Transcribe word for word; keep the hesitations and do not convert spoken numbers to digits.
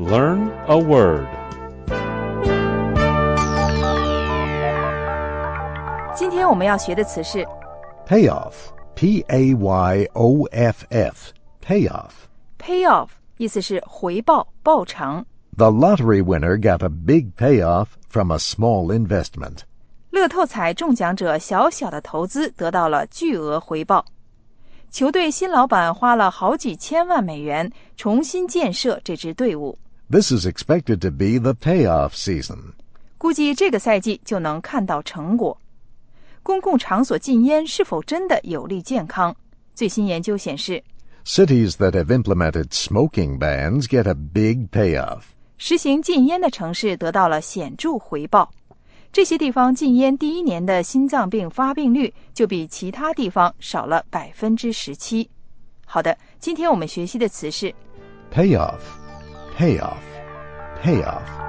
Learn a word. 今天我们要学的词是 Payoff, P A Y O F F, payoff. payoff， 意思是回报、报偿。 The lottery winner got a big payoff from a small investment. 乐透彩中奖者小小的投资得到了巨额回报。球队新老板花了好几千万美元重新建设这支队伍。 This is expected to be the payoff season. 估计这个赛季就能看到成果。公共场所禁烟是否真的有利健康？最新研究显示， Cities that have implemented smoking bans get a big payoff. 实行禁烟的城市得到了显著回报。这些地方禁烟第一年的心脏病发病率就比其他地方少了百分之十七。好的，今天我们学习的词是 Payoff, payoff, payoff.